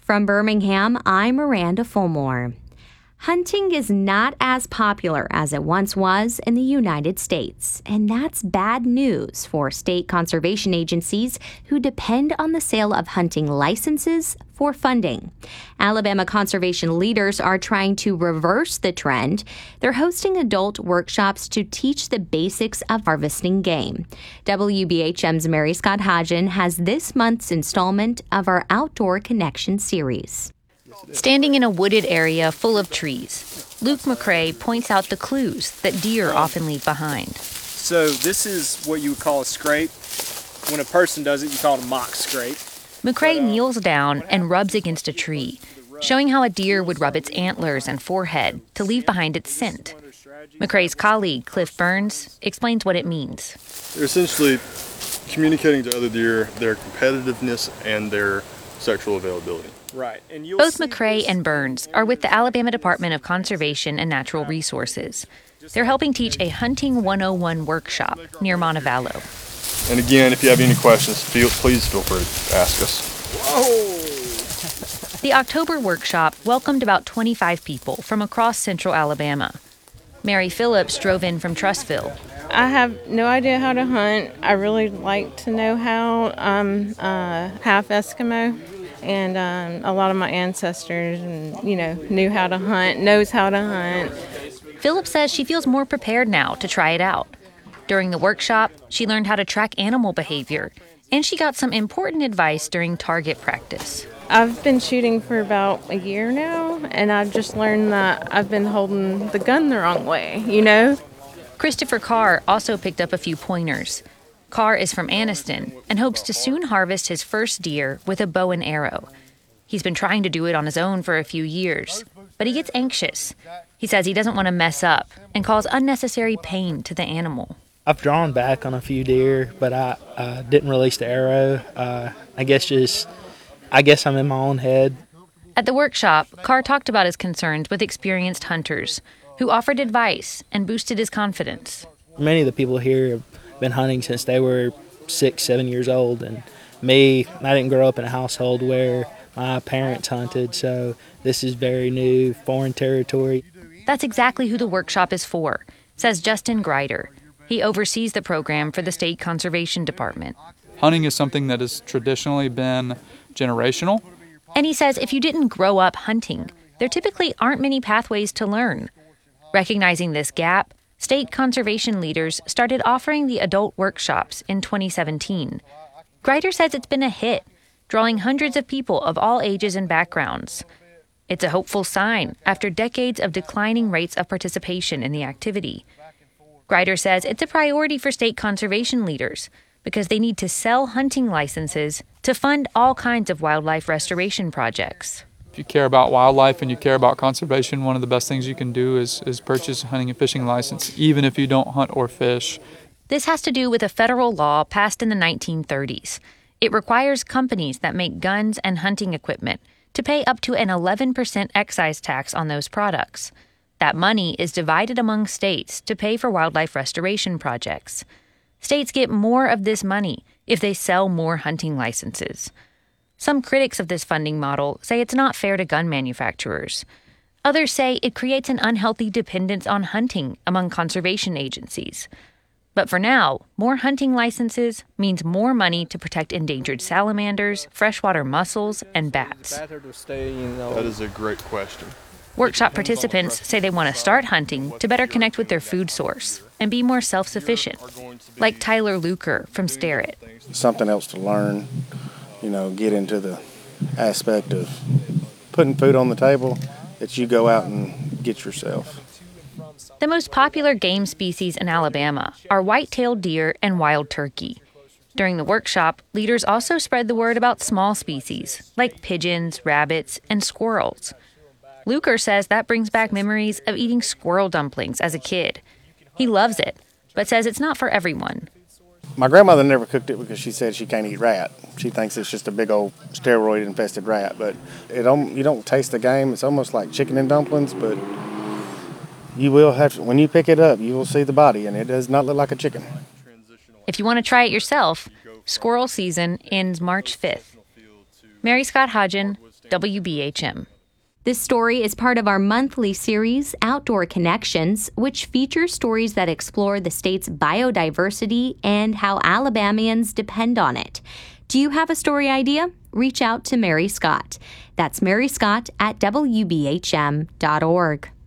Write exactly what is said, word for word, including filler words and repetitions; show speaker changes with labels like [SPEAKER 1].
[SPEAKER 1] From Birmingham, I'm Miranda Fulmore. Hunting is not as popular as it once was in the United States, and that's bad news for state conservation agencies who depend on the sale of hunting licenses for funding. Alabama conservation leaders are trying to reverse the trend. They're hosting adult workshops to teach the basics of harvesting game. W B H M's Mary Scott Hodgen has this month's installment of our Outdoor Connection series.
[SPEAKER 2] Standing in a wooded area full of trees, Luke McCray points out the clues that deer often leave behind.
[SPEAKER 3] So this is what you would call a scrape. When a person does it, you call it a mock scrape.
[SPEAKER 2] McCray kneels down and rubs against a tree, showing how a deer would rub its antlers and forehead to leave behind its scent. McCray's colleague, Cliff Burns, explains what it means.
[SPEAKER 4] They're essentially communicating to other deer their competitiveness and their sexual availability.
[SPEAKER 3] Right. And
[SPEAKER 2] Both McCray and Burns are with the Alabama Department of Conservation and Natural Resources. They're helping teach a Hunting one oh one workshop near Montevallo.
[SPEAKER 4] And again, if you have any questions, feel, please feel free to ask us.
[SPEAKER 3] Whoa!
[SPEAKER 2] The October workshop welcomed about twenty-five people from across central Alabama. Mary Phillips drove in from Trussville.
[SPEAKER 5] I have no idea how to hunt. I really like to know how. I'm uh, half Eskimo. And um, a lot of my ancestors, and you know, knew how to hunt, knows how to hunt.
[SPEAKER 2] Phillips says she feels more prepared now to try it out. During the workshop, she learned how to track animal behavior, and she got some important advice during target practice.
[SPEAKER 5] I've been shooting for about a year now, and I've just learned that I've been holding the gun the wrong way, you know?
[SPEAKER 2] Christopher Carr also picked up a few pointers. Carr is from Anniston and hopes to soon harvest his first deer with a bow and arrow. He's been trying to do it on his own for a few years, but he gets anxious. He says he doesn't want to mess up and cause unnecessary pain to the animal.
[SPEAKER 6] I've drawn back on a few deer, but I uh, didn't release the arrow. Uh, I guess just, I guess I'm in my own head.
[SPEAKER 2] At the workshop, Carr talked about his concerns with experienced hunters who offered advice and boosted his confidence.
[SPEAKER 6] Many of the people here have been hunting since they were six, seven years old. And me, I didn't grow up in a household where my parents hunted, so this is very new, foreign territory.
[SPEAKER 2] That's exactly who the workshop is for, says Justin Grider. He oversees the program for the State Conservation Department.
[SPEAKER 7] Hunting is something that has traditionally been generational.
[SPEAKER 2] And he says if you didn't grow up hunting, there typically aren't many pathways to learn. Recognizing this gap, state conservation leaders started offering the adult workshops in twenty seventeen. Grider says it's been a hit, drawing hundreds of people of all ages and backgrounds. It's a hopeful sign after decades of declining rates of participation in the activity. Grider says it's a priority for state conservation leaders because they need to sell hunting licenses to fund all kinds of wildlife restoration projects.
[SPEAKER 7] If you care about wildlife and you care about conservation, one of the best things you can do is, is purchase a hunting and fishing license, even if you don't hunt or fish.
[SPEAKER 2] This has to do with a federal law passed in the nineteen thirties. It requires companies that make guns and hunting equipment to pay up to an eleven percent excise tax on those products. That money is divided among states to pay for wildlife restoration projects. States get more of this money if they sell more hunting licenses. Some critics of this funding model say it's not fair to gun manufacturers. Others say it creates an unhealthy dependence on hunting among conservation agencies. But for now, more hunting licenses means more money to protect endangered salamanders, freshwater mussels, and bats.
[SPEAKER 4] That is a great question.
[SPEAKER 2] Workshop participants say they want to start hunting to better connect with their food source and be more self-sufficient, like Tyler Luker from Sterrett.
[SPEAKER 8] Something else to learn, you know, get into the aspect of putting food on the table that you go out and get yourself.
[SPEAKER 2] The most popular game species in Alabama are white-tailed deer and wild turkey. During the workshop, leaders also spread the word about small species like pigeons, rabbits, and squirrels. Luker says that brings back memories of eating squirrel dumplings as a kid. He loves it, but says it's not for everyone.
[SPEAKER 8] My grandmother never cooked it because she said she can't eat rat. She thinks it's just a big old steroid-infested rat, but it don't, you don't taste the game. It's almost like chicken and dumplings, but you will have to, when you pick it up, you will see the body, and it does not look like a chicken.
[SPEAKER 2] If you want to try it yourself, squirrel season ends March fifth. Mary Scott Hodgen, W B H M.
[SPEAKER 1] This story is part of our monthly series, Outdoor Connections, which features stories that explore the state's biodiversity and how Alabamians depend on it. Do you have a story idea? Reach out to Mary Scott. That's Mary Scott at W B H M dot org.